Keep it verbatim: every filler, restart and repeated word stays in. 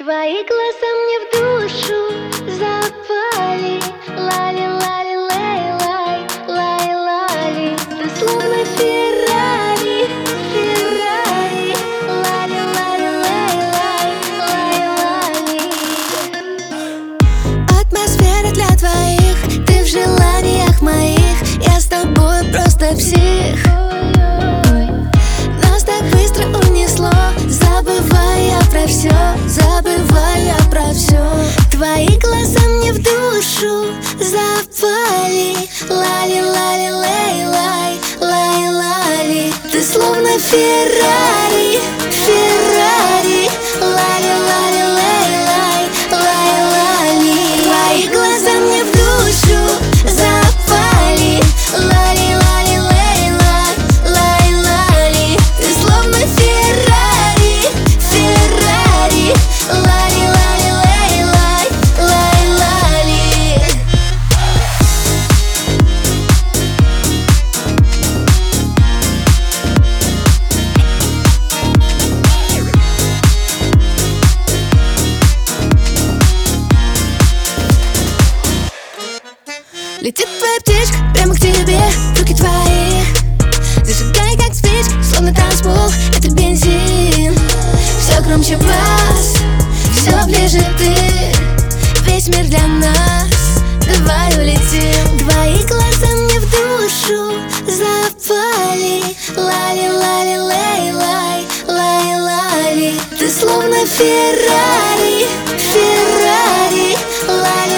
Твои глаза мне в душу запали. Лали-лали-лей-лай, лай-лали. Ты словно Феррари, Феррари. Лали-лали-лей-лай, лай-лали. Атмосфера для двоих, ты в желаниях моих. Я с тобой просто псих. Нас так быстро унесло, забывая про все, забывая про все. Твои глаза мне в душу запали. Лали-лали-лей-лай, лай-лали. Ты словно Феррари, Феррари. Лали-лали-лей-лай, лай-лали. Твои глаза мне в душу запали. Лали-лали-лей-лай, лай-лали. Ты словно Феррари, Феррари. Лали-лали-лей-лай, лай-лали. Летит твоя птичка прямо к тебе, руки твои зажигай, как спичка, словно танцпол, это бензин. Все громче бас, все ближе ты, весь мир для нас, давай улетим. Твои глаза мне в душу запали. Лали-лали-лей-лай, лай-лали. Ты словно Феррари, Феррари. Лали